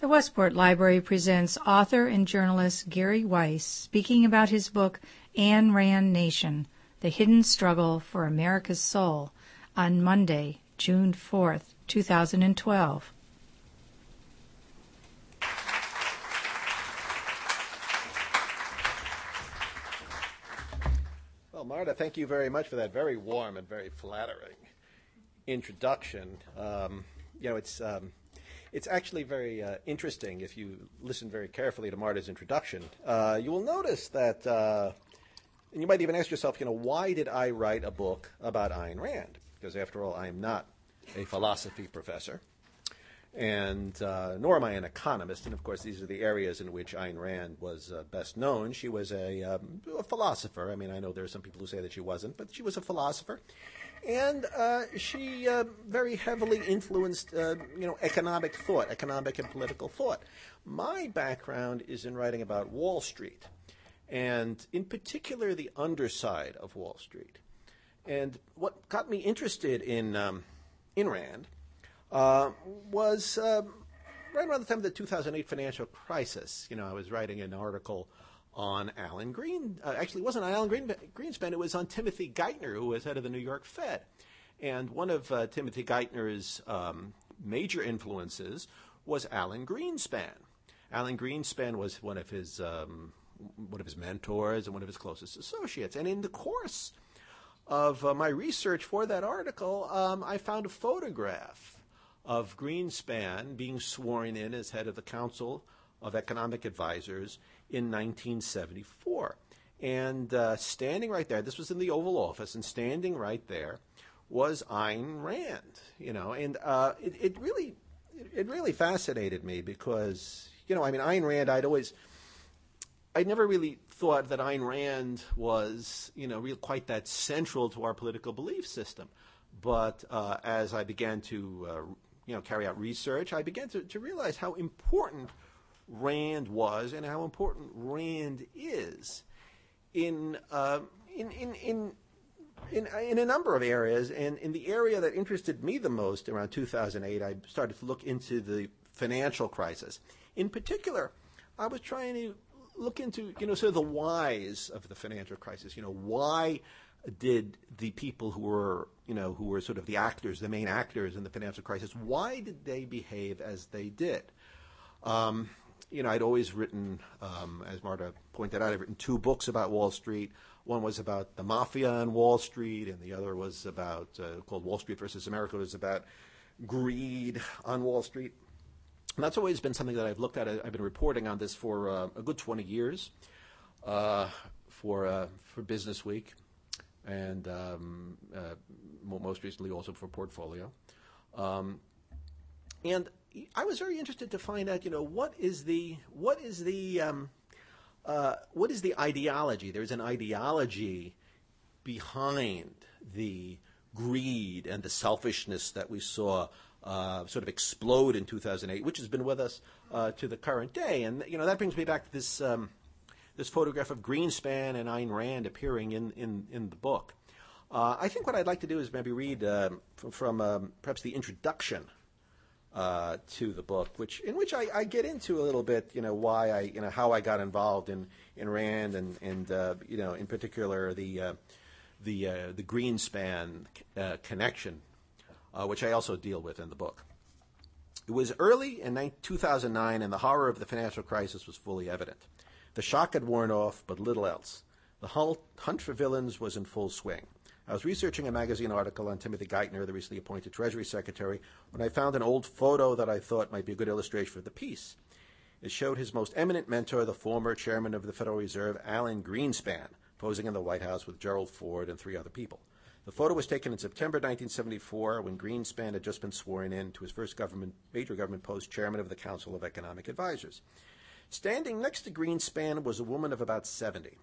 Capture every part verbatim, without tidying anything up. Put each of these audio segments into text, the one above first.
The Westport Library presents author and journalist Gary Weiss speaking about his book, Ayn Rand Nation, The Hidden Struggle for America's Soul, on Monday, June fourth, two thousand twelve. Well, Marta, thank you very much for that very warm and very flattering introduction. Um, you know, it's... Um, It's actually very uh, interesting if you listen very carefully to Marta's introduction. Uh, you will notice that, uh, and you might even ask yourself, you know, why did I write a book about Ayn Rand? Because after all, I am not a philosophy professor, and uh, nor am I an economist. And of course, these are the areas in which Ayn Rand was uh, best known. She was a, um, a philosopher. I mean, I know there are some people who say that she wasn't, but she was a philosopher. And uh, she uh, very heavily influenced, uh, you know, economic thought, economic and political thought. My background is in writing about Wall Street, and in particular the underside of Wall Street. And what got me interested in um, in Rand uh, was uh, right around the time of the two thousand eight financial crisis. You know, I was writing an article on Alan Green. Uh, actually, it wasn't on Alan Green, Greenspan. It was on Timothy Geithner, who was head of the New York Fed. And one of uh, Timothy Geithner's um, major influences was Alan Greenspan. Alan Greenspan was one of his um, one of his mentors and one of his closest associates. And in the course of uh, my research for that article, um, I found a photograph of Greenspan being sworn in as head of the Council of Economic Advisors in nineteen seventy-four. And uh, standing right there, this was in the Oval Office, and standing right there was Ayn Rand, you know, and uh, it, it really it really fascinated me because, you know, I mean, Ayn Rand, I'd always, I never really thought that Ayn Rand was, you know, real quite that central to our political belief system. But uh, as I began to, uh, you know, carry out research, I began to, to realize how important Rand was and how important Rand is in uh, in, in in in in a number of areas. And in the area that interested me the most around two thousand eight, I started to look into the financial crisis. In particular, I was trying to look into, you know, sort of the whys of the financial crisis. You know, why did the people who were, you know, who were sort of the actors, the main actors in the financial crisis, why did they behave as they did? Um, You know, I'd always written, um, as Marta pointed out, I've written two books about Wall Street. One was about the mafia on Wall Street, and the other was about, uh, called Wall Street versus America. It was about greed on Wall Street. And that's always been something that I've looked at. I've been reporting on this for uh, a good twenty years uh, for uh, for Business Week, and um, uh, most recently also for Portfolio. Um, and I was very interested to find out, you know, what is the what is the um, uh, what is the ideology? There's an ideology behind the greed and the selfishness that we saw uh, sort of explode in two thousand eight, which has been with us uh, to the current day. And you know, that brings me back to this um, this photograph of Greenspan and Ayn Rand appearing in in, in the book. Uh, I think what I'd like to do is maybe read uh, from, from um, perhaps the introduction Uh, to the book, which in which I, I get into a little bit, you know, why I, you know, how I got involved in, in Rand and and uh, you know, in particular the uh, the uh, the Greenspan uh, connection, uh, which I also deal with in the book. It was early in two thousand nine, and the horror of the financial crisis was fully evident. The shock had worn off, but little else. The hunt for villains was in full swing. I was researching a magazine article on Timothy Geithner, the recently appointed Treasury Secretary, when I found an old photo that I thought might be a good illustration for the piece. It showed his most eminent mentor, the former chairman of the Federal Reserve, Alan Greenspan, posing in the White House with Gerald Ford and three other people. The photo was taken in September nineteen seventy-four, when Greenspan had just been sworn in to his first government, major government post, chairman of the Council of Economic Advisors. Standing next to Greenspan was a woman of about seventy.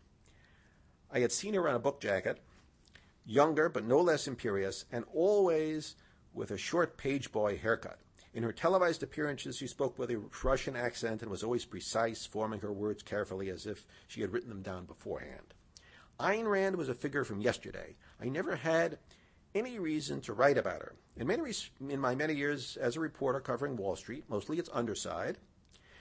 I had seen her on a book jacket, younger but no less imperious, and always with a short page boy haircut. In her televised appearances, she spoke with a Russian accent and was always precise, forming her words carefully as if she had written them down beforehand. Ayn Rand was a figure from yesterday. I never had any reason to write about her. In, many, in my many years as a reporter covering Wall Street, mostly its underside,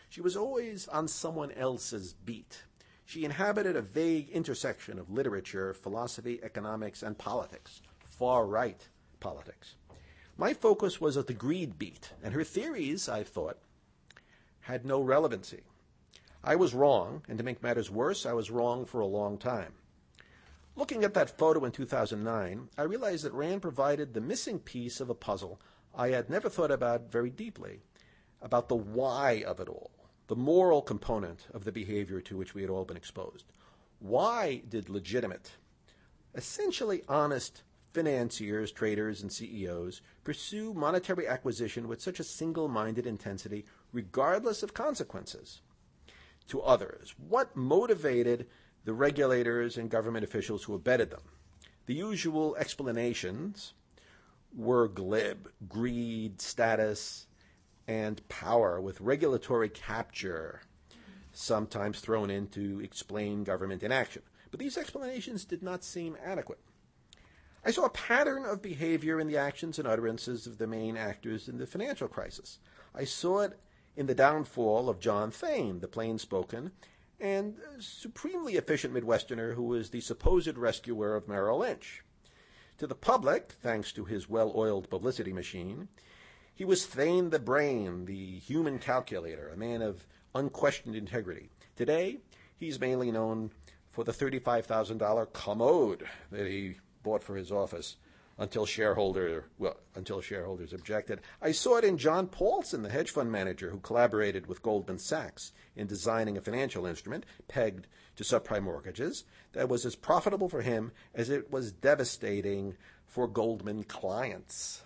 She was always on someone else's beat. She inhabited a vague intersection of literature, philosophy, economics, and politics, far-right politics. My focus was at the greed beat, and her theories, I thought, had no relevancy. I was wrong, and to make matters worse, I was wrong for a long time. Looking at that photo in two thousand nine, I realized that Rand provided the missing piece of a puzzle I had never thought about very deeply, about the why of it all, the moral component of the behavior to which we had all been exposed. Why did legitimate, essentially honest financiers, traders, and C E Os pursue monetary acquisition with such a single-minded intensity, regardless of consequences to others? What motivated the regulators and government officials who abetted them? The usual explanations were glib: greed, status, and power, with regulatory capture sometimes thrown in to explain government inaction. But these explanations did not seem adequate. I saw a pattern of behavior in the actions and utterances of the main actors in the financial crisis. I saw it in the downfall of John Thain, the plain-spoken and supremely efficient Midwesterner who was the supposed rescuer of Merrill Lynch. To the public, thanks to his well-oiled publicity machine, he was Thain the brain, the human calculator, a man of unquestioned integrity. Today, he's mainly known for the thirty-five thousand dollars commode that he bought for his office until shareholder well until shareholders objected. I saw it in John Paulson, the hedge fund manager who collaborated with Goldman Sachs in designing a financial instrument pegged to subprime mortgages that was as profitable for him as it was devastating for Goldman clients.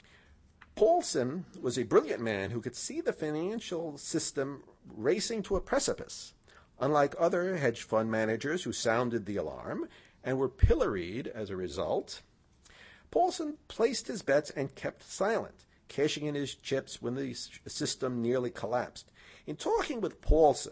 Paulson was a brilliant man who could see the financial system racing to a precipice, unlike other hedge fund managers who sounded the alarm and were pilloried as a result. Paulson placed his bets and kept silent, cashing in his chips when the system nearly collapsed. In talking with Paulson,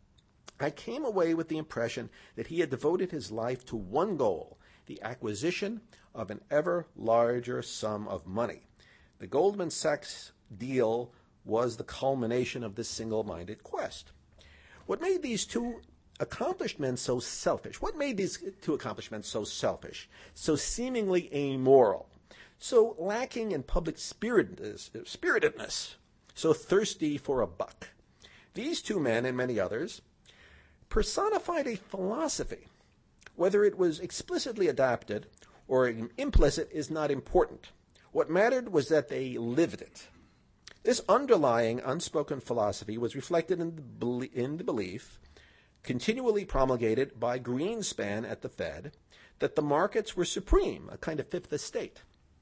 I came away with the impression that he had devoted his life to one goal, the acquisition of an ever larger sum of money. The Goldman Sachs deal was the culmination of this single-minded quest. What made these two accomplished men so selfish? What made these two accomplishments so selfish, so seemingly amoral, so lacking in public spiritedness, spiritedness, so thirsty for a buck? These two men, and many others, personified a philosophy. Whether it was explicitly adopted or implicit is not important. What mattered was that they lived it. This underlying unspoken philosophy was reflected in the, belie- in the belief, continually promulgated by Greenspan at the Fed, that the markets were supreme, a kind of fifth estate.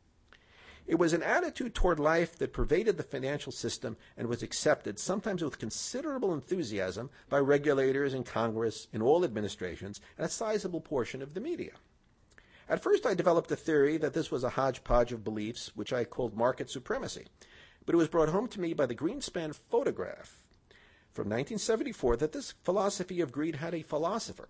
It was an attitude toward life that pervaded the financial system and was accepted, sometimes with considerable enthusiasm, by regulators in Congress, in all administrations, and a sizable portion of the media. At first, I developed a theory that this was a hodgepodge of beliefs, which I called market supremacy. But it was brought home to me by the Greenspan photograph from nineteen seventy-four that this philosophy of greed had a philosopher.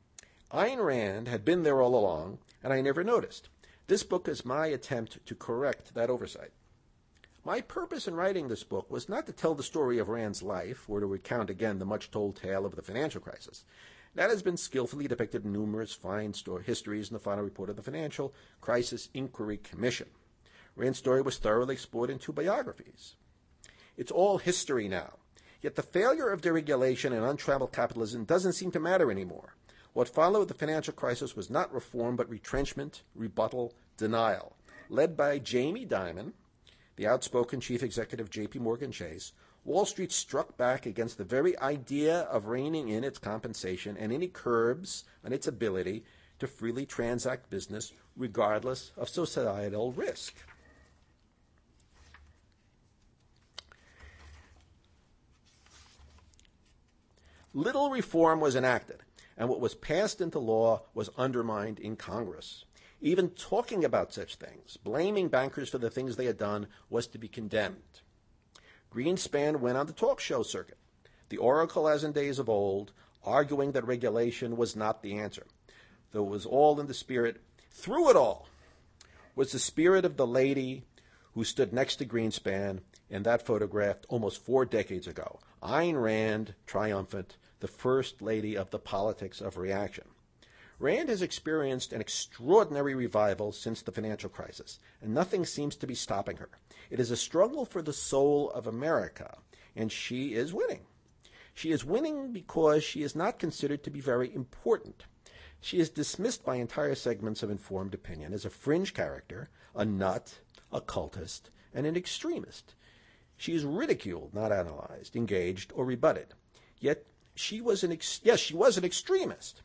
Ayn Rand had been there all along, and I never noticed. This book is my attempt to correct that oversight. My purpose in writing this book was not to tell the story of Rand's life or to recount again the much-told tale of the financial crisis. That has been skillfully depicted in numerous fine story histories in the final report of the Financial Crisis Inquiry Commission. Rand's story was thoroughly explored in two biographies. It's all history now. Yet the failure of deregulation and untrammeled capitalism doesn't seem to matter anymore. What followed the financial crisis was not reform, but retrenchment, rebuttal, denial. Led by Jamie Dimon, the outspoken chief executive of J P Morgan Chase, Wall Street struck back against the very idea of reining in its compensation and any curbs on its ability to freely transact business regardless of societal risk. Little reform was enacted, and what was passed into law was undermined in Congress. Even talking about such things, blaming bankers for the things they had done, was to be condemned. Greenspan went on the talk show circuit, the oracle as in days of old, arguing that regulation was not the answer, though it was all in the spirit, through it all, was the spirit of the lady who stood next to Greenspan in that photograph almost four decades ago. Ayn Rand, triumphant, the first lady of the politics of reaction. Rand has experienced an extraordinary revival since the financial crisis, and nothing seems to be stopping her. It is a struggle for the soul of America, and she is winning. She is winning because she is not considered to be very important. She is dismissed by entire segments of informed opinion as a fringe character, a nut, a cultist, and an extremist. She is ridiculed, not analyzed, engaged, or rebutted. Yet she was an ex- yes, she was an extremist.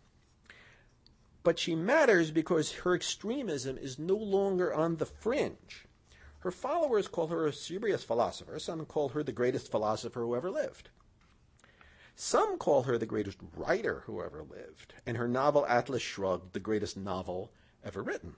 But she matters because her extremism is no longer on the fringe. Her followers call her a serious philosopher. Some call her the greatest philosopher who ever lived. Some call her the greatest writer who ever lived, and her novel Atlas Shrugged the greatest novel ever written.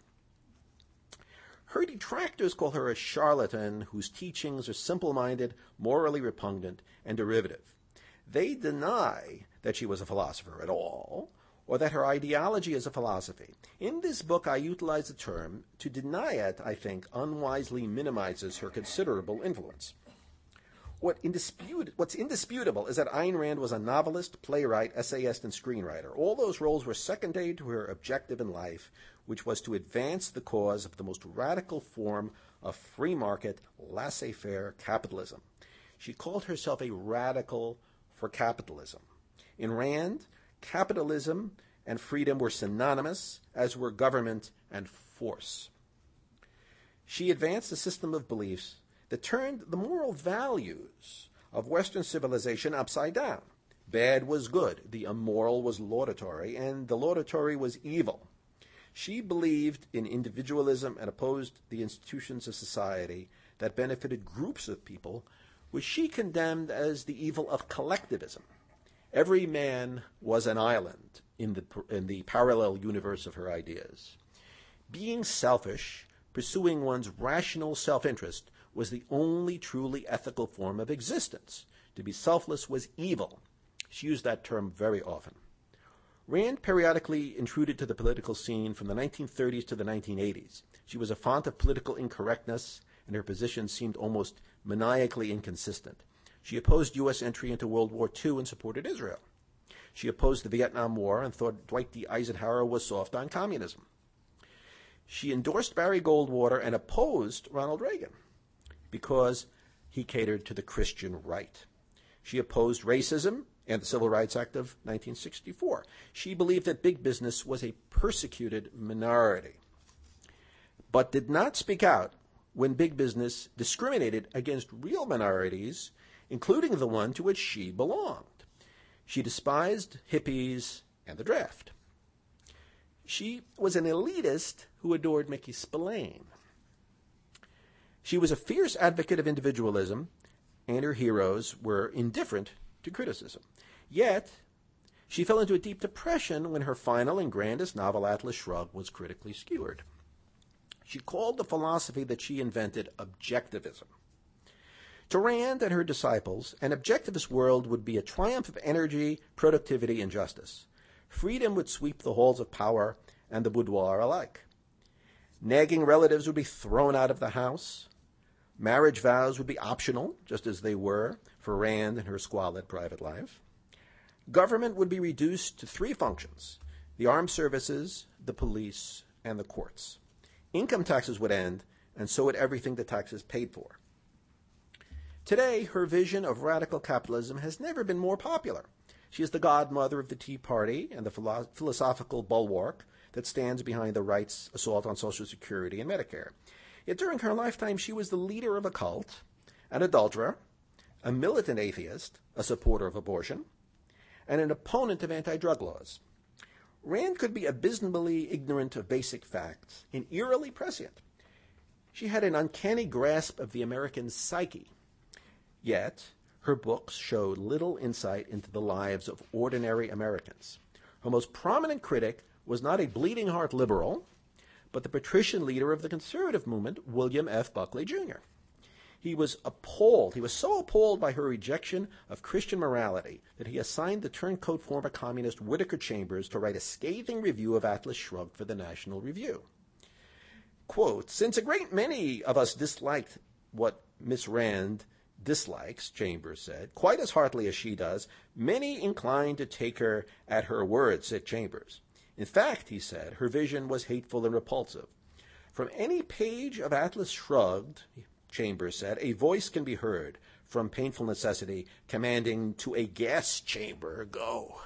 Her detractors call her a charlatan whose teachings are simple-minded, morally repugnant, and derivative. They deny that she was a philosopher at all, or that her ideology is a philosophy. In this book, I utilize the term. To deny it, I think, unwisely minimizes her considerable influence. What indispute, what's indisputable is that Ayn Rand was a novelist, playwright, essayist, and screenwriter. All those roles were secondary to her objective in life, which was to advance the cause of the most radical form of free market, laissez-faire capitalism. She called herself a radical for capitalism. In Rand, capitalism and freedom were synonymous, as were government and force. She advanced a system of beliefs that turned the moral values of Western civilization upside down. Bad was good, the immoral was laudatory, and the laudatory was evil. She believed in individualism and opposed the institutions of society that benefited groups of people, which she condemned as the evil of collectivism. Every man was an island in the, in the parallel universe of her ideas. Being selfish, pursuing one's rational self-interest, was the only truly ethical form of existence. To be selfless was evil. She used that term very often. Rand periodically intruded to the political scene from the nineteen thirties to the nineteen eighties. She was a font of political incorrectness, and her positions seemed almost maniacally inconsistent. She opposed U S entry into World War Two and supported Israel. She opposed the Vietnam War and thought Dwight D. Eisenhower was soft on communism. She endorsed Barry Goldwater and opposed Ronald Reagan because he catered to the Christian right. She opposed racism and the Civil Rights Act of nineteen sixty-four. She believed that big business was a persecuted minority, but did not speak out when big business discriminated against real minorities, including the one to which she belonged. She despised hippies and the draft. She was an elitist who adored Mickey Spillane. She was a fierce advocate of individualism, and her heroes were indifferent to criticism. Yet, she fell into a deep depression when her final and grandest novel, Atlas Shrugged, was critically skewered. She called the philosophy that she invented objectivism. To Rand and her disciples, an objectivist world would be a triumph of energy, productivity, and justice. Freedom would sweep the halls of power and the boudoir alike. Nagging relatives would be thrown out of the house. Marriage vows would be optional, just as they were for Rand and her squalid private life. Government would be reduced to three functions: the armed services, the police, and the courts. Income taxes would end, and so would everything the taxes paid for. Today, her vision of radical capitalism has never been more popular. She is the godmother of the Tea Party and the philo- philosophical bulwark that stands behind the right's assault on Social Security and Medicare. Yet during her lifetime, she was the leader of a cult, an adulterer, a militant atheist, a supporter of abortion, and an opponent of anti-drug laws. Rand could be abysmally ignorant of basic facts and eerily prescient. She had an uncanny grasp of the American psyche. Yet, her books showed little insight into the lives of ordinary Americans. Her most prominent critic was not a bleeding-heart liberal, but the patrician leader of the conservative movement, William F. Buckley, Junior He was appalled. He was so appalled by her rejection of Christian morality that he assigned the turncoat former communist Whittaker Chambers to write a scathing review of Atlas Shrugged for the National Review. Quote, "Since a great many of us disliked what Miss Rand dislikes, Chambers said, quite as heartily as she does, many inclined to take her at her word, said Chambers. In fact, he said, her vision was hateful and repulsive. From any page of Atlas Shrugged, Chambers said, a voice can be heard, from painful necessity, commanding to a gas chamber go.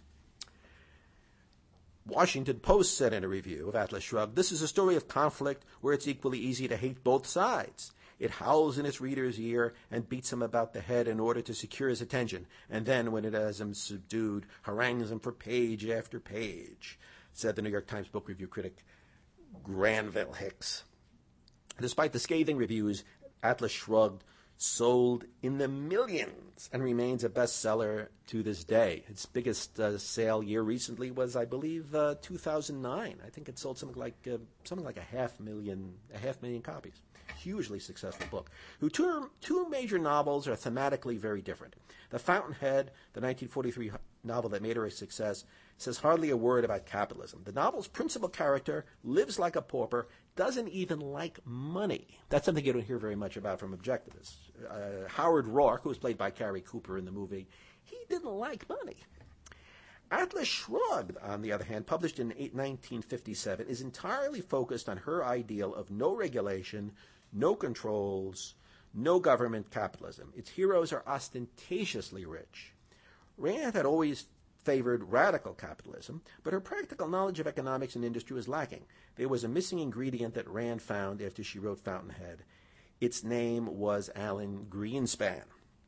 Washington Post said in a review of Atlas Shrugged, this is a story of conflict where it's equally easy to hate both sides. It howls in its reader's ear and beats him about the head in order to secure his attention, and then, when it has him subdued, harangues him for page after page, said the New York Times book review critic Granville Hicks. Despite the scathing reviews, Atlas Shrugged sold in the millions and remains a bestseller to this day. Its biggest uh, sale year recently was, I believe, uh, two thousand nine. I think it sold something like uh, something like a half million, a half million copies. Hugely successful book. Who two, two major novels are thematically very different. The Fountainhead, the nineteen forty-three novel that made her a success, says hardly a word about capitalism. The novel's principal character lives like a pauper, doesn't even like money. That's something you don't hear very much about from objectivists. Uh, Howard Rourke, who was played by Cary Cooper in the movie, he didn't like money. Atlas Shrugged, on the other hand, published in nineteen fifty-seven, is entirely focused on her ideal of no regulation, no controls, no government capitalism. Its heroes are ostentatiously rich. Rand had always favored radical capitalism, but her practical knowledge of economics and industry was lacking. There was a missing ingredient that Rand found after she wrote Fountainhead. Its name was Alan Greenspan.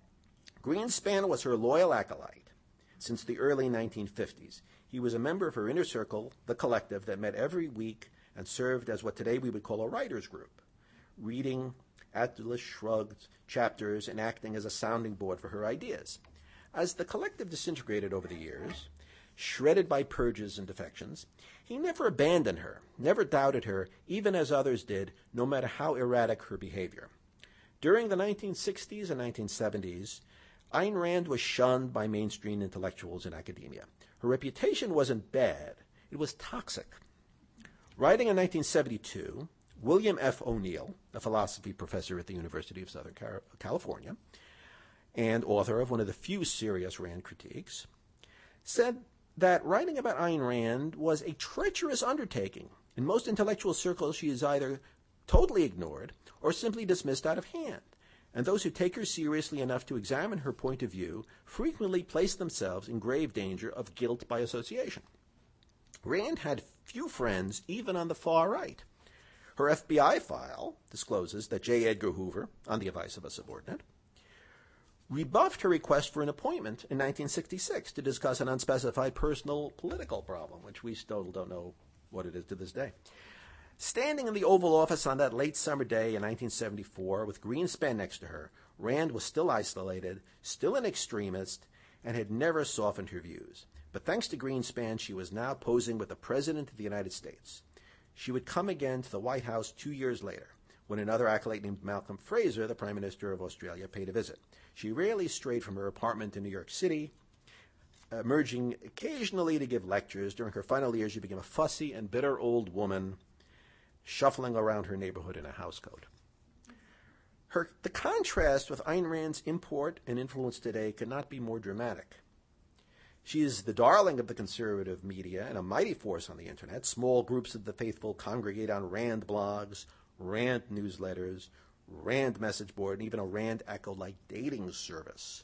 Greenspan was her loyal acolyte since the early nineteen fifties. He was a member of her inner circle, the collective, that met every week and served as what today we would call a writers' group, reading Atlas Shrugged chapters and acting as a sounding board for her ideas. As the collective disintegrated over the years, shredded by purges and defections, he never abandoned her, never doubted her, even as others did, no matter how erratic her behavior. During the nineteen sixties and nineteen seventies, Ayn Rand was shunned by mainstream intellectuals in academia. Her reputation wasn't bad, it was toxic. Writing in nineteen seventy-two, William F. O'Neill, a philosophy professor at the University of Southern California, and author of one of the few serious Rand critiques, said that writing about Ayn Rand was a treacherous undertaking. In most intellectual circles, she is either totally ignored or simply dismissed out of hand, and those who take her seriously enough to examine her point of view frequently place themselves in grave danger of guilt by association. Rand had few friends even on the far right. Her F B I file discloses that J. Edgar Hoover, on the advice of a subordinate, rebuffed her request for an appointment in nineteen sixty-six to discuss an unspecified personal political problem, which we still don't know what it is to this day. Standing in the Oval Office on that late summer day in nineteen seventy-four with Greenspan next to her, Rand was still isolated, still an extremist, and had never softened her views. But thanks to Greenspan, she was now posing with the President of the United States. She would come again to the White House two years later, when another acolyte named Malcolm Fraser, the Prime Minister of Australia, paid a visit. She rarely strayed from her apartment in New York City, emerging occasionally to give lectures. During her final years, she became a fussy and bitter old woman, shuffling around her neighborhood in a housecoat. Her, the contrast with Ayn Rand's import and influence today could not be more dramatic. She is the darling of the conservative media and a mighty force on the internet. Small groups of the faithful congregate on Rand blogs, Rand newsletters, Rand message board, and even a Rand Echo-like dating service.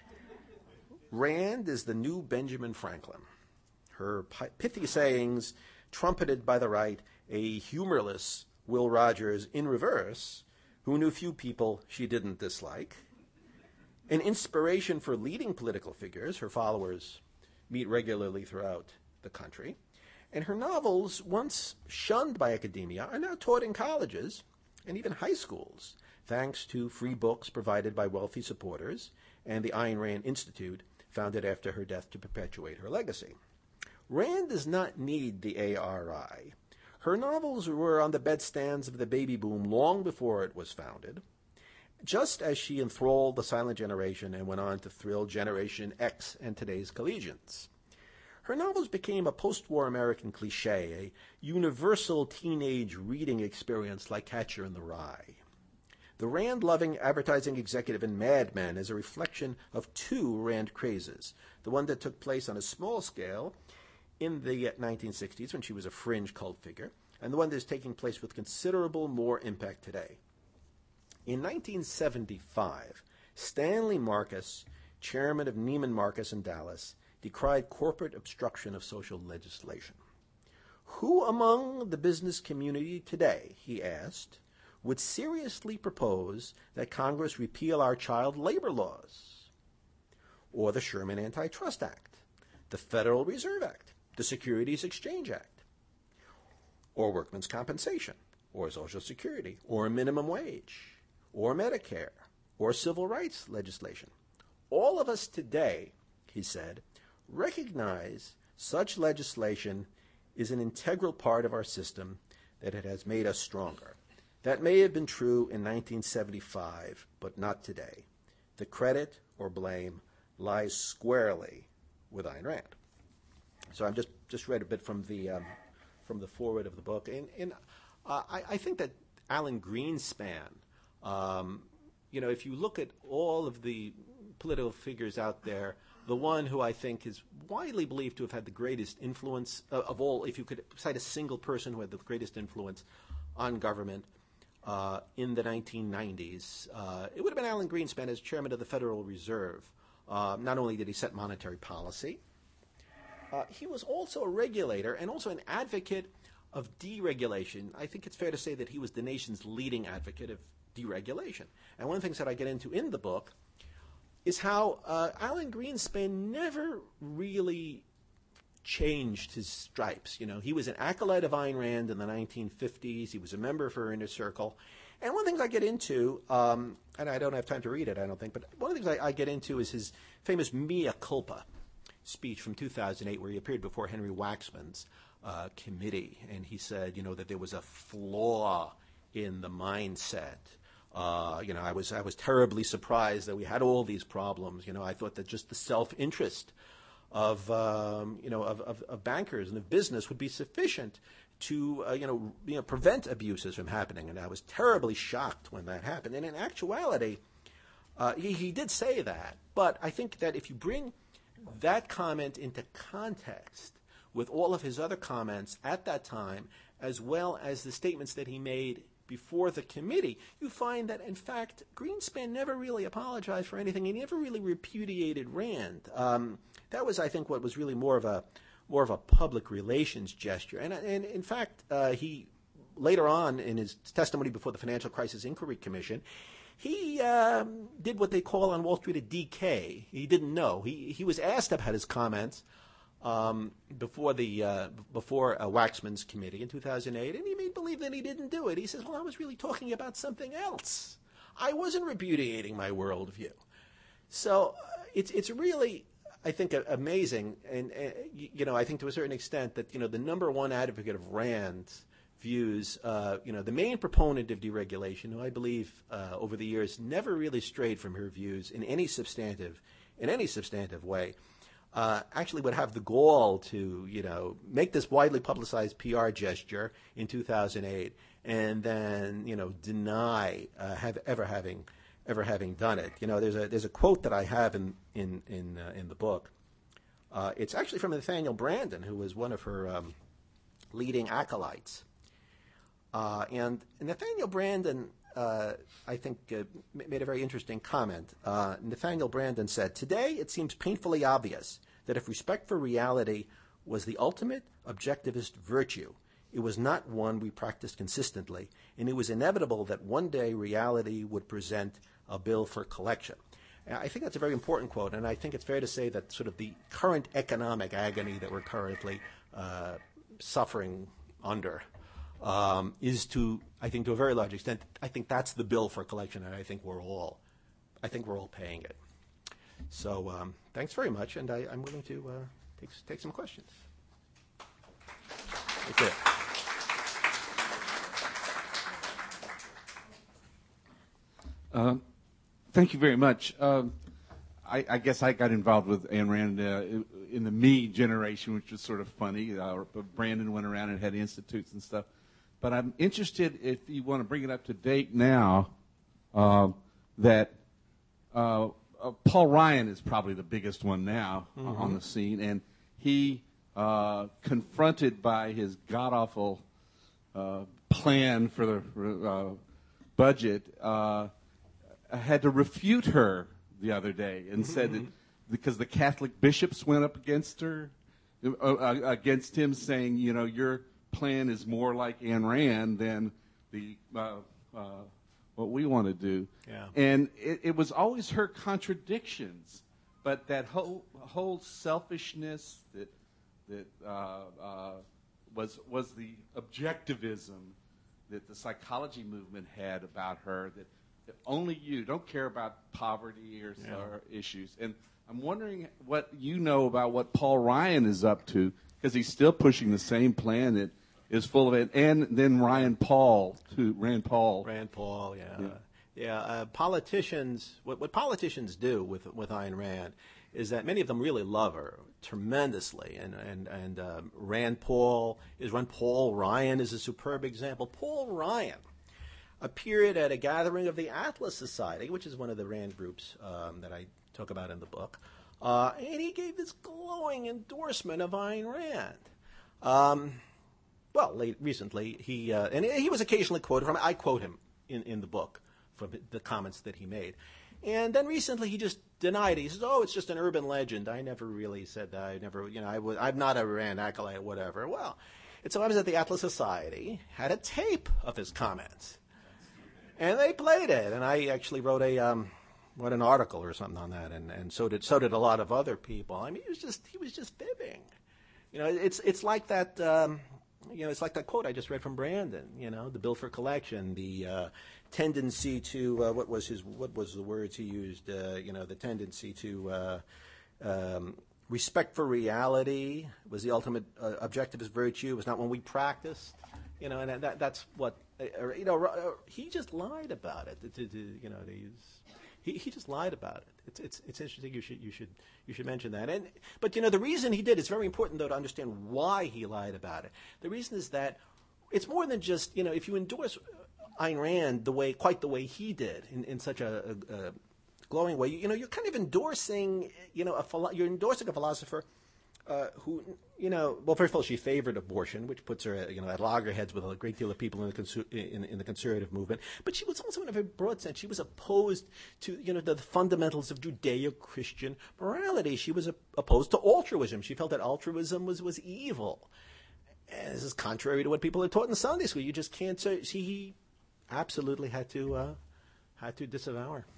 Rand is the new Benjamin Franklin. Her pithy sayings, trumpeted by the right, a humorless Will Rogers in reverse, who knew few people she didn't dislike. An inspiration for leading political figures, her followers meet regularly throughout the country. And her novels, once shunned by academia, are now taught in colleges and even high schools, thanks to free books provided by wealthy supporters and the Ayn Rand Institute, founded after her death to perpetuate her legacy. Rand does not need the A R I. Her novels were on the bedstands of the baby boom long before it was founded, just as she enthralled the silent generation and went on to thrill Generation X and today's collegians. Her novels became a post-war American cliché, a universal teenage reading experience like Catcher in the Rye. The Rand-loving advertising executive in Mad Men is a reflection of two Rand crazes, the one that took place on a small scale in the nineteen sixties when she was a fringe cult figure, and the one that is taking place with considerable more impact today. In nineteen seventy-five, Stanley Marcus, chairman of Neiman Marcus in Dallas, decried corporate obstruction of social legislation. Who among the business community today, he asked, would seriously propose that Congress repeal our child labor laws, or the Sherman Antitrust Act, the Federal Reserve Act, the Securities Exchange Act, or workmen's compensation, or Social Security, or minimum wage, or Medicare, or civil rights legislation? All of us today, he said, recognize such legislation is an integral part of our system, that it has made us stronger. That may have been true in nineteen seventy-five, but not today. The credit or blame lies squarely with Ayn Rand. So I've just, just read a bit from the um, from the foreword of the book, and, and uh, I, I think that Alan Greenspan, um, you know, if you look at all of the political figures out there, the one who I think is widely believed to have had the greatest influence uh, of all, if you could cite a single person who had the greatest influence on government uh, in the nineteen nineties, uh, it would have been Alan Greenspan as chairman of the Federal Reserve. Uh, not only did he set monetary policy, uh, he was also a regulator and also an advocate of deregulation. I think it's fair to say that he was the nation's leading advocate of deregulation. And one of the things that I get into in the book is how uh, Alan Greenspan never really changed his stripes. You know, he was an acolyte of Ayn Rand in the nineteen fifties. He was a member of her inner circle. And one of the things I get into, um, and I don't have time to read it, I don't think, but one of the things I, I get into is his famous mea culpa speech from two thousand eight, where he appeared before Henry Waxman's uh, committee, and he said, you know, that there was a flaw in the mindset. Uh, you know, I was I was terribly surprised that we had all these problems. You know, I thought that just the self-interest of um, you know of, of, of bankers and of business would be sufficient to uh, you know you know prevent abuses from happening. And I was terribly shocked when that happened. And in actuality, uh, he, he did say that. But I think that if you bring that comment into context with all of his other comments at that time, as well as the statements that he made before the committee, you find that, in fact, Greenspan never really apologized for anything. He never really repudiated Rand. Um, that was, I think, what was really more of a more of a public relations gesture. And, and in fact, uh, he later on in his testimony before the Financial Crisis Inquiry Commission, he um, did what they call on Wall Street a D K. He didn't know. He he was asked about his comments Um, before the uh, before uh, Waxman's committee in two thousand eight, and he made believe that he didn't do it. He says, well, I was really talking about something else. I wasn't repudiating my worldview. So uh, it's it's really, I think, uh, amazing, and uh, you, you know, I think to a certain extent that, you know, the number one advocate of Rand's views, uh, you know, the main proponent of deregulation, who I believe uh, over the years never really strayed from her views in any substantive in any substantive way. Uh, actually would have the gall to, you know, make this widely publicized P R gesture in two thousand eight and then, you know, deny uh, have ever having ever having done it. You know, there's a there's a quote that I have in in in, uh, in the book. Uh, it's actually from Nathaniel Branden, who was one of her um, leading acolytes. Uh, and Nathaniel Branden, uh, I think, uh, made a very interesting comment. Uh, Nathaniel Branden said, "Today it seems painfully obvious that if respect for reality was the ultimate objectivist virtue, it was not one we practiced consistently, and it was inevitable that one day reality would present a bill for collection." And I think that's a very important quote, and I think it's fair to say that sort of the current economic agony that we're currently uh, suffering under Um, is to, I think, to a very large extent, I think that's the bill for collection, and I think we're all, I think we're all paying it. So um, thanks very much, and I, I'm willing to uh, take take some questions. That's it. Uh, thank you very much. Um, I, I guess I got involved with Ayn Rand uh, in the me generation, which was sort of funny. Uh, Brandon went around and had institutes and stuff. But I'm interested, if you want to bring it up to date now, um, that uh, uh, Paul Ryan is probably the biggest one now mm-hmm. on the scene, and he, uh, confronted by his god-awful uh, plan for the uh, budget, uh, had to refute her the other day and mm-hmm. said that because the Catholic bishops went up against her, uh, against him, saying, you know, your plan is more like Ayn Rand than the uh, uh, what we want to do. Yeah. And it, it was always her contradictions, but that whole whole selfishness that that uh, uh, was was the objectivism that the psychology movement had about her, that, that only you don't care about poverty or, yeah. or issues. And I'm wondering what you know about what Paul Ryan is up to, because he's still pushing the same plan that is full of it. And then Ryan Paul, too, Rand Paul. Rand Paul, yeah. Yeah, yeah uh, politicians, what, what politicians do with, with Ayn Rand is that many of them really love her tremendously. And, and, and um, Rand Paul is Rand Paul Ryan is a superb example. Paul Ryan appeared at a gathering of the Atlas Society, which is one of the Rand groups um, that I talk about in the book, uh, and he gave this glowing endorsement of Ayn Rand. Um, well, late, recently, he uh, and he was occasionally quoted from. I quote him in, in the book from the comments that he made, and then recently he just denied it. He says, "Oh, it's just an urban legend. I never really said that. I never, you know, I was, I'm not a Rand acolyte, whatever." Well, and so I was at the Atlas Society, had a tape of his comments, and they played it, and I actually wrote a. Um, Wrote an article or something on that, and, and so did so did a lot of other people. I mean, he was just he was just fibbing. You know, it's it's like that. Um, you know, it's like that quote I just read from Brandon. You know, the bill for collection, the uh, tendency to uh, what was his what was the words he used? Uh, you know, the tendency to uh, um, respect for reality was the ultimate uh, objective of virtue. It was not when we practiced. You know, and that that's what uh, you know. Uh, he just lied about it. To, to, you know, these. He he just lied about it. It's it's it's interesting. You should you should you should mention that. And but you know the reason he did, it's very important though to understand why he lied about it. The reason is that it's more than just, you know, if you endorse Ayn Rand the way quite the way he did in, in such a, a, a glowing way, you, you know, you're kind of endorsing, you know, a philo- you're endorsing a philosopher uh, who, you know, well, first of all, she favored abortion, which puts her, you know, at loggerheads with a great deal of people in the consu- in, in the conservative movement. But she was also, in a very broad sense, she was opposed to, you know, the, the fundamentals of Judeo-Christian morality. She was a, opposed to altruism. She felt that altruism was was evil. And this is contrary to what people are taught in Sunday school. You just can't say. She absolutely had to uh, had to disavow her.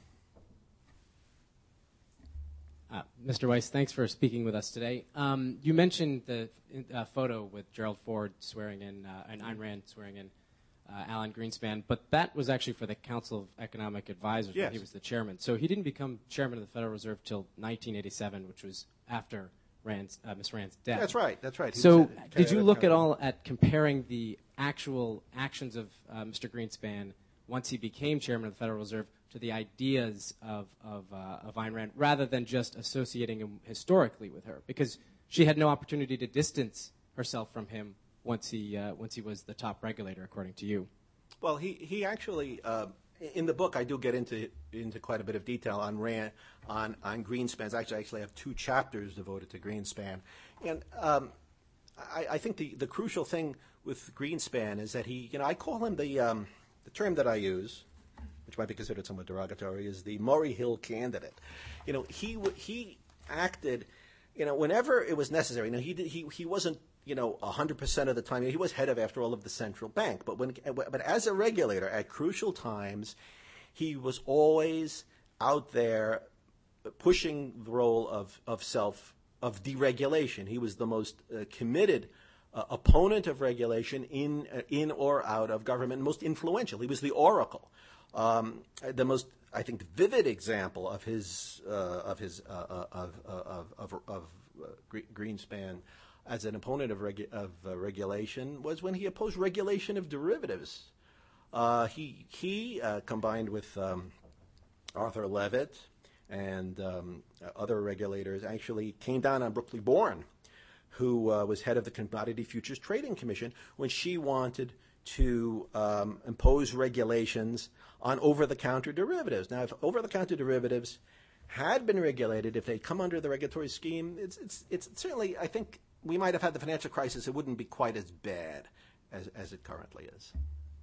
Uh, Mister Weiss, thanks for speaking with us today. Um, you mentioned the uh, photo with Gerald Ford swearing in, uh, and Ayn Rand swearing in uh, Alan Greenspan, but that was actually for the Council of Economic Advisors yes. when he was the chairman. So he didn't become chairman of the Federal Reserve till nineteen eighty-seven, which was after Rand's, uh, Miss Rand's death. That's right. That's right. He so did you look at all at comparing the actual actions of uh, Mister Greenspan once he became chairman of the Federal Reserve to the ideas of of, uh, of Ayn Rand, rather than just associating him historically with her, because she had no opportunity to distance herself from him once he uh, once he was the top regulator, according to you. Well, he he actually uh, in the book I do get into into quite a bit of detail on Rand on on Greenspan. Actually, I actually have two chapters devoted to Greenspan, and um, I, I think the the crucial thing with Greenspan is that he, you know, I call him the um, the term that I use, which might be considered somewhat derogatory, is the Murray Hill candidate. You know, he he acted, you know, whenever it was necessary. You know, he did, he he wasn't, you know, a hundred percent of the time. He was head of, after all, of the central bank. But when but as a regulator, at crucial times, he was always out there pushing the role of of self of deregulation. He was the most uh, committed Uh, opponent of regulation in uh, in or out of government, most influential. He was the oracle. Um, the most, I think, vivid example of his uh, of his uh, uh, of of of, of uh, Greenspan as an opponent of regu- of uh, regulation was when he opposed regulation of derivatives. Uh, he he uh, combined with um, Arthur Levitt and um, other regulators actually came down on Brooklyn Bourne, who uh, was head of the Commodity Futures Trading Commission, when she wanted to um, impose regulations on over-the-counter derivatives. Now, if over-the-counter derivatives had been regulated, if they'd come under the regulatory scheme, it's, it's, it's certainly, I think, we might have had the financial crisis. It wouldn't be quite as bad as, as it currently is.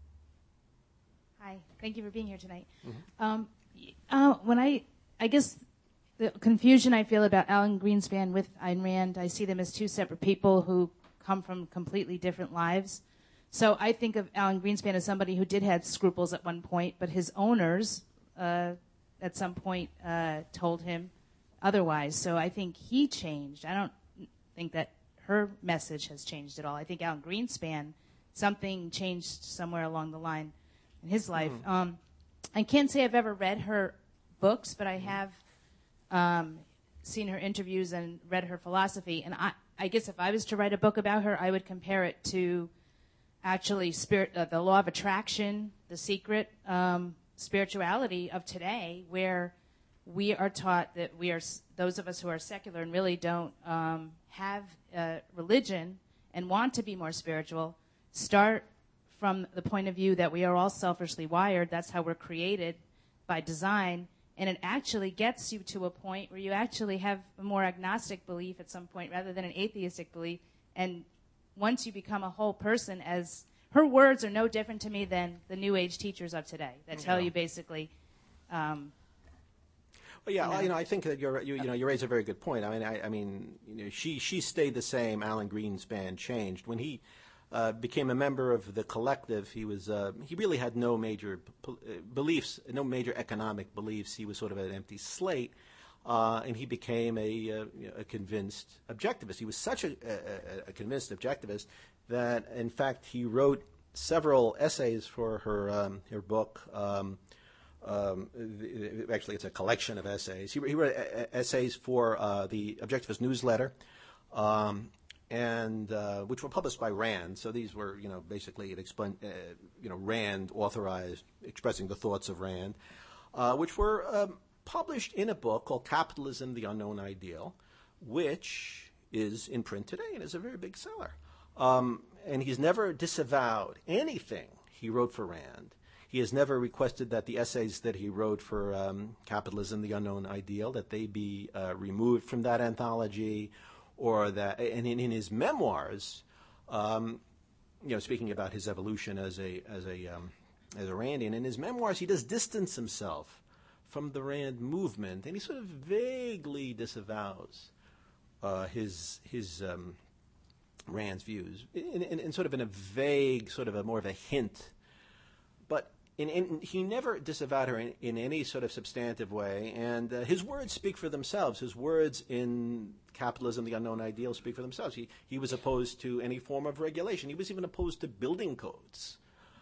Hi, thank you for being here tonight. Mm-hmm. Um, uh, when I, I guess the confusion I feel about Alan Greenspan with Ayn Rand, I see them as two separate people who come from completely different lives. So I think of Alan Greenspan as somebody who did have scruples at one point, but his owners uh, at some point uh, told him otherwise. So I think he changed. I don't think that her message has changed at all. I think Alan Greenspan, something changed somewhere along the line in his life. Mm. Um, I can't say I've ever read her books, but I have um, seen her interviews and read her philosophy. And I, I guess if I was to write a book about her, I would compare it to actually spirit, uh, the law of attraction, The Secret, um, spirituality of today, where we are taught that we are, those of us who are secular and really don't um, have uh, religion and want to be more spiritual, start from the point of view that we are all selfishly wired. That's how we're created by design. And it actually gets you to a point where you actually have a more agnostic belief at some point rather than an atheistic belief. And once you become a whole person, as her words are no different to me than the New Age teachers of today that tell yeah. you basically. Um, well, yeah, you know, well, you know, I think that you're, you, you know, you raise a very good point. I mean, I, I mean, you know, she she stayed the same. Alan Greenspan changed when he uh, became a member of the collective. He was uh, he really had no major p- beliefs, no major economic beliefs. He was sort of an empty slate. Uh, and he became a, uh, you know, a convinced objectivist. He was such a, a, a convinced objectivist that, in fact, he wrote several essays for her um, her book. Um, um, actually, it's a collection of essays. He, he wrote a, essays for uh, the Objectivist newsletter, um, and uh, which were published by Rand. So these were, you know, basically it explained, uh, you know, Rand authorized expressing the thoughts of Rand, uh, which were Um, published in a book called Capitalism, the Unknown Ideal, which is in print today and is a very big seller. Um, and he's never disavowed anything he wrote for Rand. He has never requested that the essays that he wrote for um, Capitalism, the Unknown Ideal, that they be uh, removed from that anthology, or that, and in, in his memoirs, um, you know, speaking about his evolution as a as a um, as a Randian, in his memoirs he does distance himself from the Rand movement, and he sort of vaguely disavows uh, his his um, Rand's views, in, in, in sort of in a vague, sort of a more of a hint. But in, in, he never disavowed her in, in any sort of substantive way, and uh, his words speak for themselves. His words in Capitalism, the Unknown Ideal, speak for themselves. He he was opposed to any form of regulation. He was even opposed to building codes.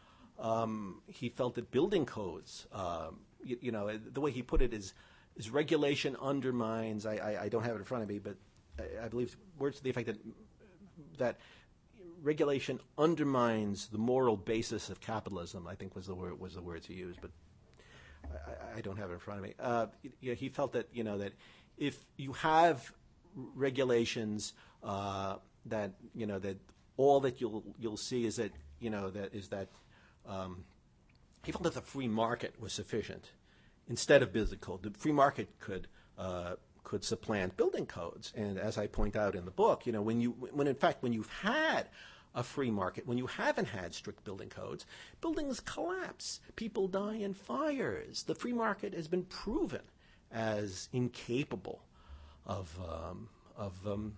Um, he felt that building codes. Um, You, you know, the way he put it is, is regulation undermines. I, I, I don't have it in front of me, but I, I believe words to the effect that that regulation undermines the moral basis of capitalism. I think was the word was the words he used, but I, I don't have it in front of me. Uh, you know, he felt that you know that if you have regulations uh, that you know that all that you'll you'll see is that you know that is that. Um, He felt that the free market was sufficient instead of building code. The free market could uh, could supplant building codes. And as I point out in the book, you know, when you when in fact when you've had a free market, when you haven't had strict building codes, buildings collapse. People die in fires. The free market has been proven as incapable of um, of um,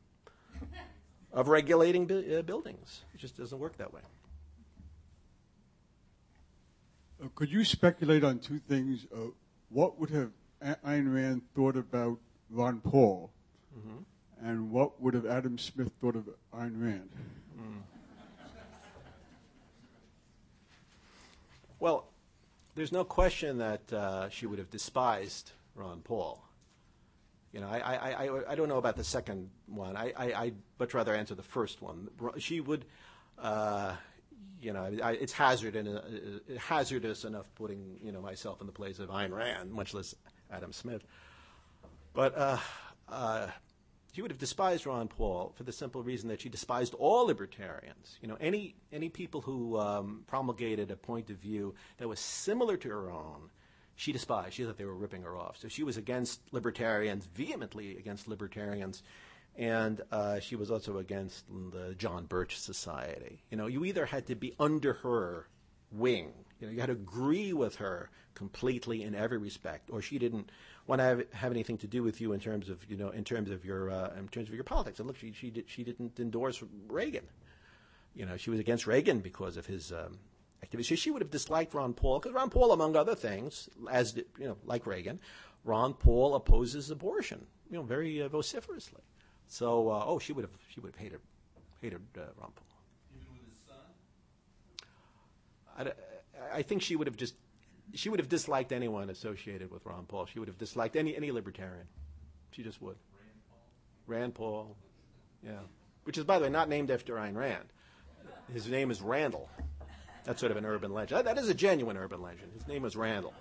of regulating bu- uh, buildings. It just doesn't work that way. Uh, could you speculate on two things? Uh, what would have A- Ayn Rand thought about Ron Paul, mm-hmm. and what would have Adam Smith thought of Ayn Rand? Mm. Well, there's no question that uh, she would have despised Ron Paul. You know, I, I, I, I don't know about the second one. I, I, I'd much rather answer the first one. She would... Uh, You know, I, it's hazard and uh, hazardous enough putting you know myself in the place of Ayn Rand, much less Adam Smith. But uh, uh, she would have despised Ron Paul for the simple reason that she despised all libertarians. You know, any any people who um, promulgated a point of view that was similar to her own, she despised. She thought they were ripping her off. So she was against libertarians, vehemently against libertarians, and uh, she was also against the John Birch Society. You know, you either had to be under her wing, you know, you had to agree with her completely in every respect, or she didn't want to have, have anything to do with you in terms of, you know, in terms of your uh, in terms of your politics. And look, she she did, she didn't endorse Reagan. You know, she was against Reagan because of his um, activities. She would have disliked Ron Paul because Ron Paul, among other things, as you know, like Reagan, Ron Paul opposes abortion, you know, very uh, vociferously. So, uh, oh, she would have she would have hated hated uh, Ron Paul. Even with his son? I, I think she would have just she would have disliked anyone associated with Ron Paul. She would have disliked any any libertarian. She just would. Rand Paul. Rand Paul, yeah. Which is, by the way, not named after Ayn Rand. His name is Randall. That's sort of an urban legend. That, that is a genuine urban legend. His name was Randall.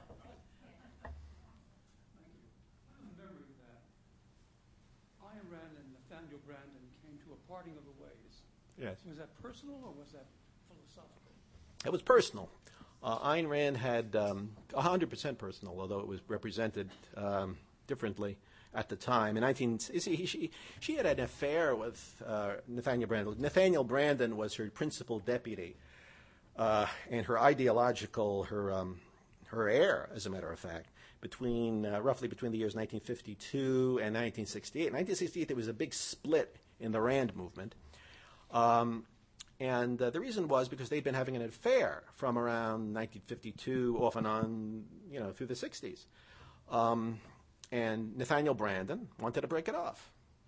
Ayn Rand and Nathaniel Branden came to a parting of the ways. Yes. Was that personal or was that philosophical? It was personal. Uh, Ayn Rand had um, one hundred percent personal, although it was represented um, differently at the time. In nineteen, she, she, she had an affair with uh, Nathaniel Branden. Nathaniel Branden was her principal deputy, uh, and her ideological, her um, her heir, as a matter of fact, between uh, roughly between the years nineteen fifty-two and nineteen sixty-eight. In nineteen sixty-eight, there was a big split in the Rand movement. Um, And uh, the reason was because they'd been having an affair from around nineteen fifty-two, off and on, you know, through the sixties. Um, and Nathaniel Branden wanted to break it off.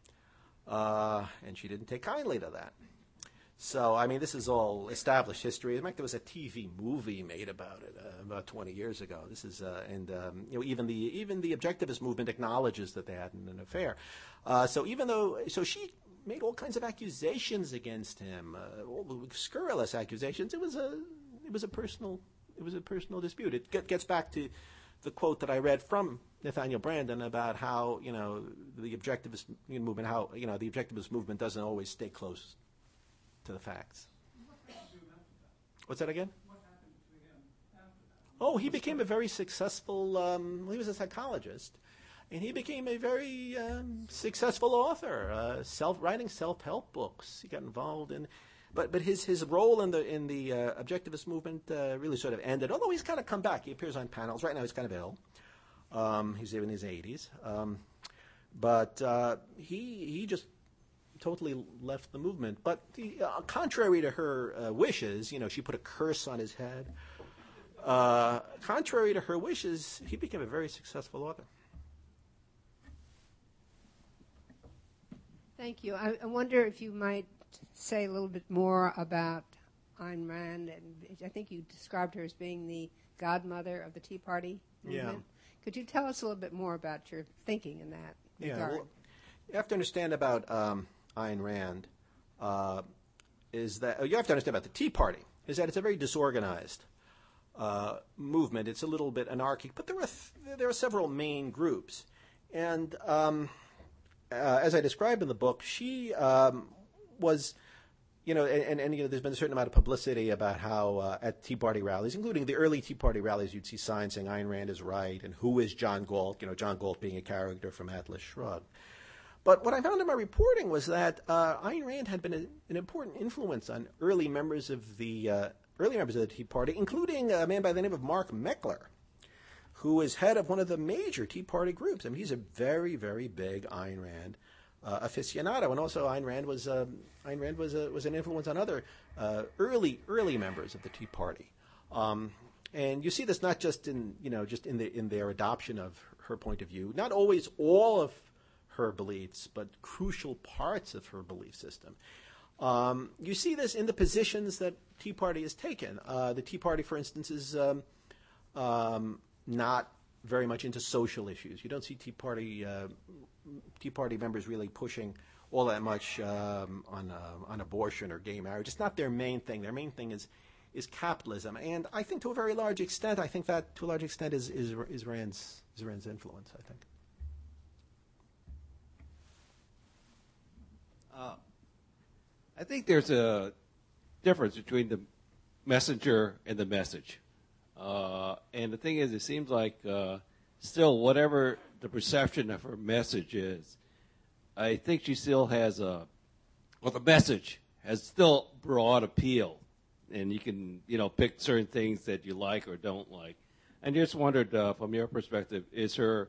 Uh, and she didn't take kindly to that. So, I mean, this is all established history. In fact, there was a T V movie made about it uh, about twenty years ago. This is, uh, and um, you know, even the even the objectivist movement acknowledges that they had an affair. Uh, so, even though, so she made all kinds of accusations against him, uh, all scurrilous accusations. It was a it was a personal it was a personal dispute. It get, gets back to the quote that I read from Nathaniel Branden about how, you know, the objectivist movement, how, you know, the objectivist movement doesn't always stay close to the facts. What happened to him after that? What's that again? What happened to him after that? Oh, he became a very successful. Um, well, he was a psychologist, and he became a very um, successful author, uh, self writing self-help books. He got involved in, but but his his role in the in the uh, objectivist movement uh, really sort of ended. Although he's kind of come back. He appears on panels right now. He's kind of ill. Um, he's in his eighties, um, but uh, he he just totally left the movement. But the, uh, contrary to her uh, wishes, you know, she put a curse on his head. Uh, contrary to her wishes, he became a very successful author. Thank you. I, I wonder if you might say a little bit more about Ayn Rand. And I think you described her as being the godmother of the Tea Party movement. Yeah. Could you tell us a little bit more about your thinking in that Yeah, regard? well, you have to understand about um, Ayn Rand uh, is that you have to understand about the Tea Party is that it's a very disorganized uh, movement. It's a little bit anarchic, but there are th- there are several main groups, and um, uh, as I describe in the book, she um, was. You know, and, and, and you know, there's been a certain amount of publicity about how uh, at Tea Party rallies, including the early Tea Party rallies, you'd see signs saying Ayn Rand is right and who is John Galt, you know, John Galt being a character from Atlas Shrugged. But what I found in my reporting was that uh, Ayn Rand had been a, an important influence on early members of the uh, early members of the Tea Party, including a man by the name of Mark Meckler, who is head of one of the major Tea Party groups. I mean, he's a very, very big Ayn Rand Uh, aficionado, and also Ayn Rand was uh, Ayn Rand was a, was an influence on other uh, early early members of the Tea Party, um, and you see this not just in you know just in the in their adoption of her point of view, not always all of her beliefs, but crucial parts of her belief system. Um, you see this in the positions that Tea Party has taken. Uh, the Tea Party, for instance, is um, um, not very much into social issues. You don't see Tea Party uh, Tea Party members really pushing all that much um, on uh, on abortion or gay marriage. It's not their main thing. Their main thing is is capitalism, and I think to a very large extent, I think that to a large extent is is, is Rand's is Rand's influence. I think. I think there's a difference between the messenger and the message. Uh, and the thing is, it seems like uh, still whatever the perception of her message is, I think she still has a, well, the message has still broad appeal. And you can, you know, pick certain things that you like or don't like. I just wondered, uh, from your perspective, is her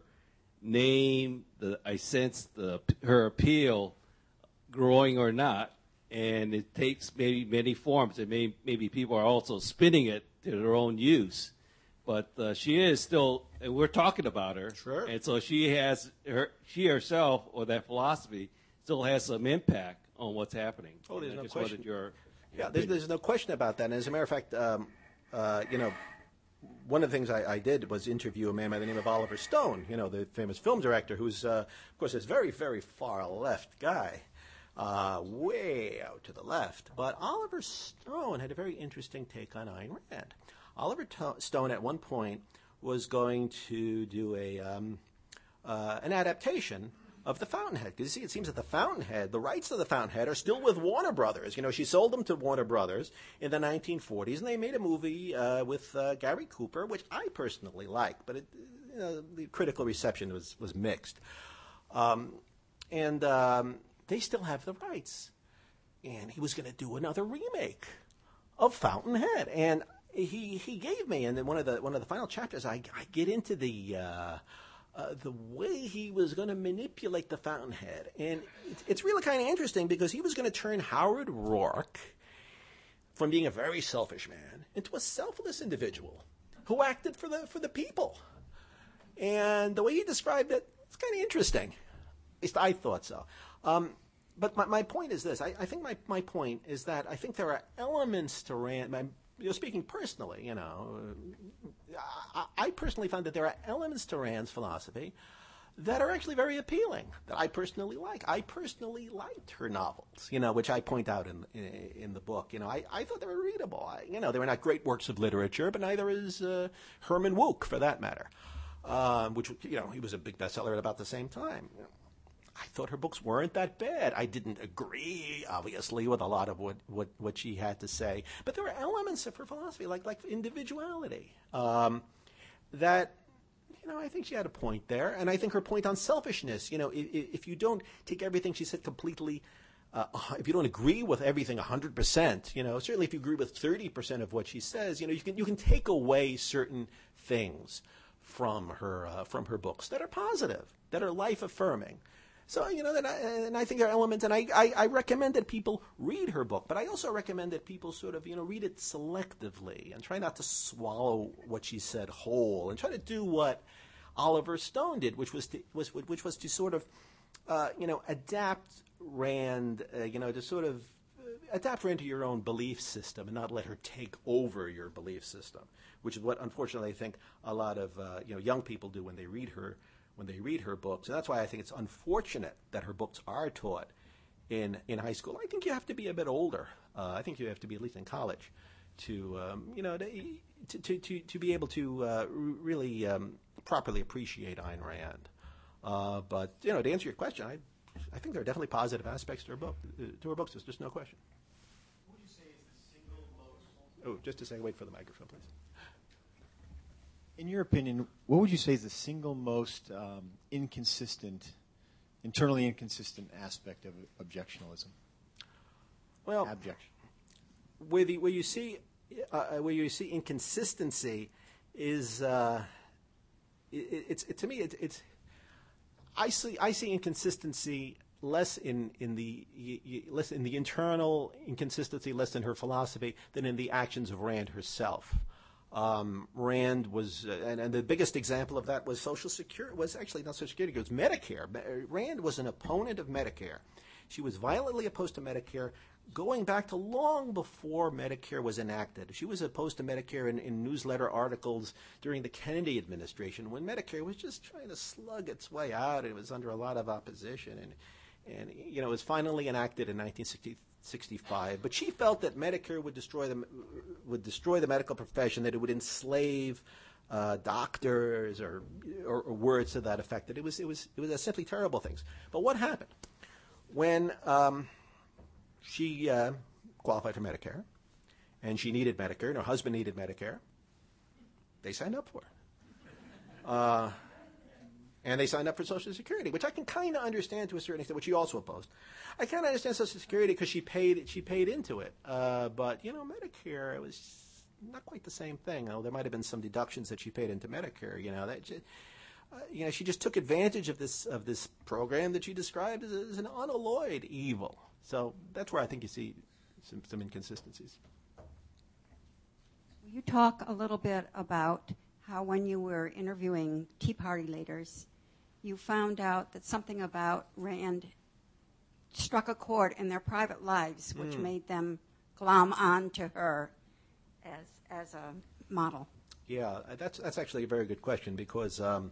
name, the I sense the her appeal growing or not? And it takes maybe many forms, and may, maybe people are also spinning it to their own use. But uh, she is still, and we're talking about her. Sure. And so she has, her, she herself, or that philosophy, still has some impact on what's happening. Oh, there's and I no just question. wanted your, Yeah, there's, there's no question about that. And as a matter of fact, um, uh, you know, one of the things I, I did was interview a man by the name of Oliver Stone, you know, the famous film director, who's, uh, of course, this very, very far left guy. Uh, way out to the left. But Oliver Stone had a very interesting take on Ayn Rand. Oliver to- Stone at one point was going to do a um, uh, an adaptation of The Fountainhead. Because you see, it seems that The Fountainhead, the rights to The Fountainhead are still with Warner Brothers. You know, she sold them to Warner Brothers in the nineteen forties, and they made a movie uh, with uh, Gary Cooper, which I personally like, but it, you know, the critical reception was, was mixed. Um, and... Um, They still have the rights. And he was going to do another remake of Fountainhead. And he he gave me, and then one of the one of the final chapters, I, I get into the uh, uh, the way he was going to manipulate the Fountainhead. And it's, it's really kind of interesting because he was going to turn Howard Rourke from being a very selfish man into a selfless individual who acted for the for the people. And the way he described it, it's kind of interesting. At least I thought so. Um, but my, my point is this. I, I think my, my point is that I think there are elements to Rand. My, you know, speaking personally, you know, I, I personally found that there are elements to Rand's philosophy that are actually very appealing, that I personally like. I personally liked her novels, you know, which I point out in in, in the book. You know, I, I thought they were readable. I, you know, they were not great works of literature, but neither is uh, Herman Wouk, for that matter, uh, which, you know, he was a big bestseller at about the same time. You know, I thought her books weren't that bad. I didn't agree, obviously, with a lot of what, what, what she had to say. But there were elements of her philosophy, like like individuality, um, that, you know, I think she had a point there. And I think her point on selfishness, you know, if, if you don't take everything she said completely, uh, if you don't agree with everything one hundred percent, you know, certainly if you agree with thirty percent of what she says, you know, you can you can take away certain things from her uh, from her books that are positive, that are life-affirming. So, you know, that I, and I think there are elements, and I, I, I recommend that people read her book, but I also recommend that people sort of, you know, read it selectively and try not to swallow what she said whole, and try to do what Oliver Stone did, which was to, was which was to sort of, uh, you know, adapt Rand, uh, you know, to sort of adapt her into your own belief system and not let her take over your belief system, which is what, unfortunately, I think a lot of, uh, you know, young people do when they read her when they read her books. And that's why I think it's unfortunate that her books are taught in, in high school. I think you have to be a bit older. Uh, I think you have to be at least in college to, um, you know, to, to, to, to be able to uh, really um, properly appreciate Ayn Rand. Uh, but, you know, to answer your question, I, I think there are definitely positive aspects to her book. To her books, there's just no question. What would you say is the single most... Oh, just a second. Wait for the microphone, please. In your opinion, what would you say is the single most um, inconsistent, internally inconsistent aspect of objectionalism? Well, abjection. Where, the, where you see uh, where you see inconsistency is uh, it, it's it, to me it, it's I see I see inconsistency less in in the less in the internal inconsistency, less in her philosophy than in the actions of Rand herself. Um, Rand was, uh, and, and the biggest example of that was Social Security, was actually not Social Security, it was Medicare. Rand was an opponent of Medicare. She was violently opposed to Medicare going back to long before Medicare was enacted. She was opposed to Medicare in, in newsletter articles during the Kennedy administration when Medicare was just trying to slug its way out. It was under a lot of opposition. And, and you know, it was finally enacted in nineteen sixty-five. But she felt that Medicare would destroy the, would destroy the medical profession, that it would enslave uh, doctors or, or, or words to that effect. That it was, it was, it was a simply terrible things. But what happened? When... Um, she uh, qualified for Medicare, and she needed Medicare, and her husband needed Medicare. They signed up for it. Uh, and they signed up for Social Security, which I can kind of understand to a certain extent, which she also opposed. I kind of understand Social Security because she paid she paid into it. Uh, but, you know, Medicare, it was not quite the same thing. Oh, there might have been some deductions that she paid into Medicare. You know, that just, uh, you know, she just took advantage of this of this program that she described as, as an unalloyed evil. So that's where I think you see some, some inconsistencies. Will you talk a little bit about how when you were interviewing Tea Party leaders, you found out that something about Rand struck a chord in their private lives, which mm. made them glom on to her as as a model? Yeah, that's that's actually a very good question because um,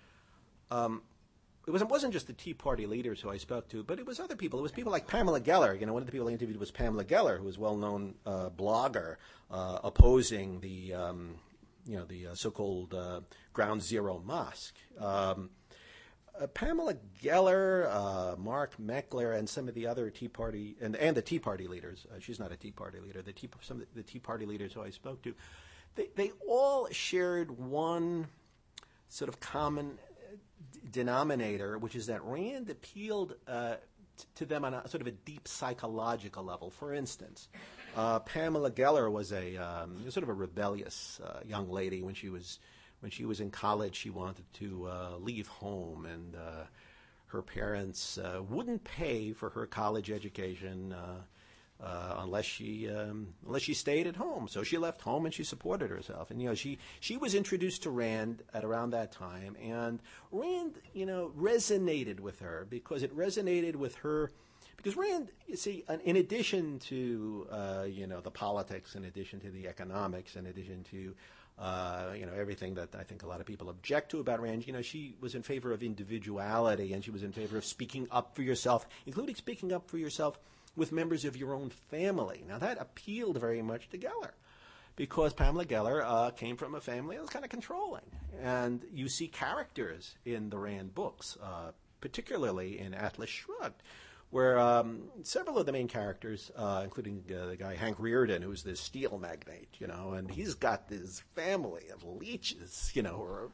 um, it wasn't wasn't just the Tea Party leaders who I spoke to, but it was other people. It was people like Pamela Geller. You know, one of the people I interviewed was Pamela Geller, who was a well-known uh, blogger uh, opposing the um, you know the uh, so-called uh, Ground Zero Mosque. Um, Uh, Pamela Geller, uh, Mark Meckler, and some of the other Tea Party and and the Tea Party leaders. Uh, she's not a Tea Party leader. The tea, some of the, the Tea Party leaders who I spoke to, they they all shared one sort of common d- denominator, which is that Rand appealed uh, t- to them on a sort of a deep psychological level. For instance, uh, Pamela Geller was a um, sort of a rebellious uh, young lady when she was. When she was in college, she wanted to uh, leave home, and uh, her parents uh, wouldn't pay for her college education uh, uh, unless she um, unless she stayed at home. So she left home and she supported herself. And you know, she she was introduced to Rand at around that time, and Rand, you know, resonated with her because it resonated with her. Because Rand, you see, in addition to uh, you know the politics, in addition to the economics, in addition to Uh, you know, everything that I think a lot of people object to about Rand, you know, she was in favor of individuality, and she was in favor of speaking up for yourself, including speaking up for yourself with members of your own family. Now, that appealed very much to Geller, because Pamela Geller uh, came from a family that was kind of controlling. And you see characters in the Rand books, uh, particularly in Atlas Shrugged, where um, several of the main characters, uh, including uh, the guy Hank Rearden, who's this steel magnate, you know, and he's got this family of leeches, you know, or,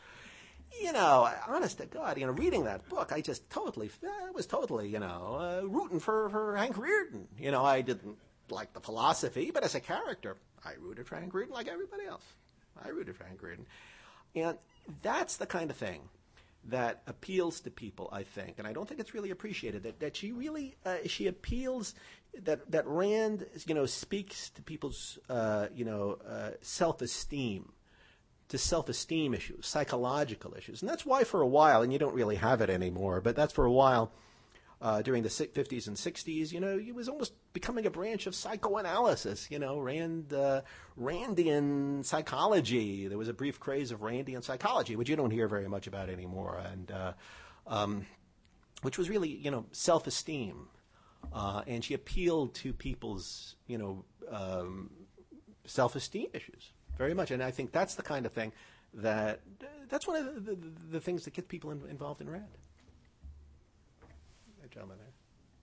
you know, honest to God, you know, reading that book, I just totally, I was totally, you know, uh, rooting for, for Hank Rearden. You know, I didn't like the philosophy, but as a character, I rooted for Hank Rearden like everybody else. I rooted for Hank Rearden. And that's the kind of thing that appeals to people, I think, and I don't think it's really appreciated, that, that she really, uh, she appeals, that, that Rand, you know, speaks to people's, uh, you know, uh, self-esteem, to self-esteem issues, psychological issues. And that's why for a while, and you don't really have it anymore, but that's for a while, uh, during the fifties and sixties, you know, it was almost becoming a branch of psychoanalysis, you know, Rand, uh, Randian psychology. There was a brief craze of Randian psychology, which you don't hear very much about anymore, and uh, um, which was really, you know, self-esteem. Uh, and she appealed to people's, you know, um, self-esteem issues very much. And I think that's the kind of thing that, that's one of the, the, the things that gets people in, involved in Rand. Gentleman there.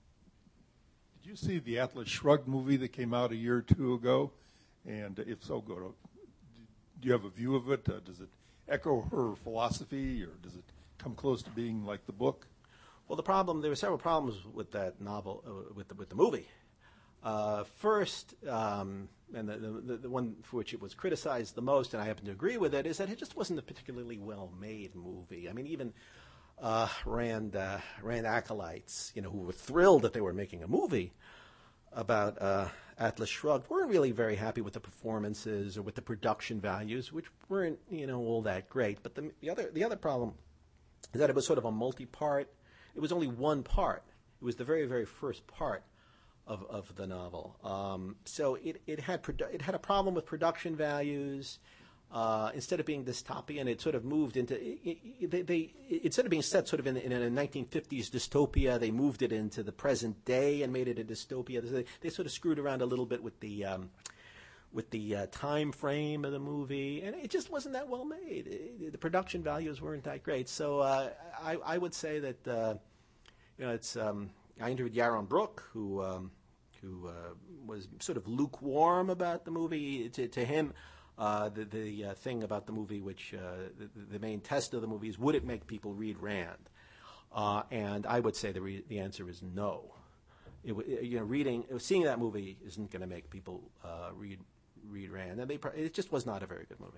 Did you see the Atlas Shrugged movie that came out a year or two ago? And if so, go to, do you have a view of it? Uh, does it echo her philosophy, or does it come close to being like the book? Well, the problem, there were several problems with that novel, uh, with, the, with the movie. Uh, first, um, and the, the, the one for which it was criticized the most, and I happen to agree with it, is that it just wasn't a particularly well-made movie. I mean, even Uh, Rand, uh, Rand acolytes, you know, who were thrilled that they were making a movie about uh, Atlas Shrugged, weren't really very happy with the performances or with the production values, which weren't, you know, all that great. But the, the other the other problem is that it was sort of a multi-part. It was only one part. It was the very, very first part of of the novel. Um, so it it had produ- it had a problem with production values. Uh, instead of being dystopian, it sort of moved into, it, it, they, they, instead of being set sort of in, in a nineteen fifties dystopia, they moved it into the present day and made it a dystopia. They, they sort of screwed around a little bit with the um, with the uh, time frame of the movie, and it just wasn't that well made. It, the production values weren't that great. So uh, I, I would say that, uh, you know, it's, um, I interviewed Yaron Brook, who um, who uh, was sort of lukewarm about the movie. To, to him, uh, the, the uh, thing about the movie, which uh, the, the main test of the movie is, would it make people read Rand? Uh, and I would say the, re- the answer is no. It, w- you know, reading, seeing that movie isn't going to make people uh, read read Rand. And they, pro- it just was not a very good movie.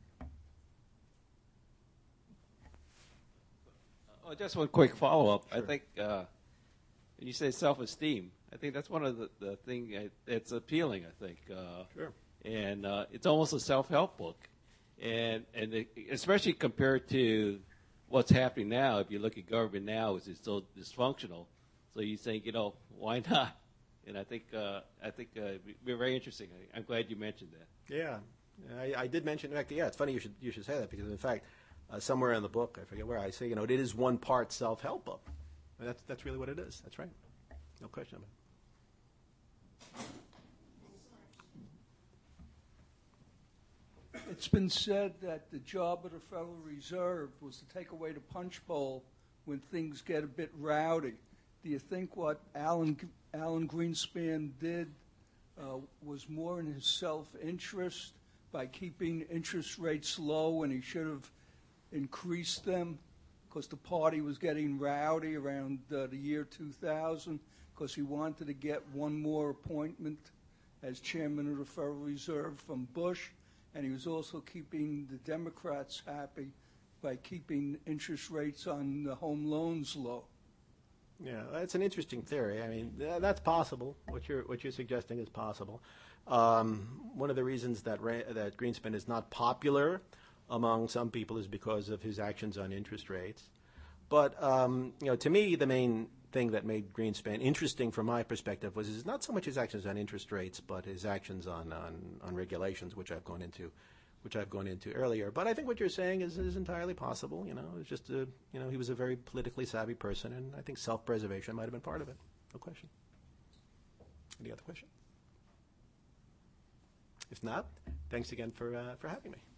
Oh, just one quick follow-up. Sure. I think uh, when you say self-esteem, I think that's one of the, the things that's appealing, I think. Uh, sure. And uh, it's almost a self-help book. And, and it, especially compared to what's happening now, if you look at government now, it's still dysfunctional. So you think, you know, why not? And I think uh, I think uh, it'd be very interesting. I, I'm glad you mentioned that. Yeah, I, I did mention. In fact, yeah, it's funny you should you should say that, because in fact, uh, somewhere in the book, I forget where, I say, you know, it is one part self-help book. And that's that's really what it is. That's right. No question about it. It's been said that the job of the Federal Reserve was to take away the punch bowl when things get a bit rowdy. Do you think what Alan Alan Greenspan did uh, was more in his self-interest by keeping interest rates low, and he should have increased them because the party was getting rowdy around uh, the year two thousand, because he wanted to get one more appointment as chairman of the Federal Reserve from Bush, and he was also keeping the Democrats happy by keeping interest rates on the home loans low? Yeah, that's an interesting theory. I mean, th- that's possible. What you're what you're suggesting is possible. Um, one of the reasons that Ra- that Greenspan is not popular among some people is because of his actions on interest rates. But um, you know, to me, the main thing that made Greenspan interesting from my perspective was is not so much his actions on interest rates, but his actions on, on, on regulations, which I've gone into, which I've gone into earlier. But I think what you're saying is, is entirely possible. You know, it's just a, you know, he was a very politically savvy person, and I think self-preservation might have been part of it. No question. Any other question? If not, thanks again for uh, for having me.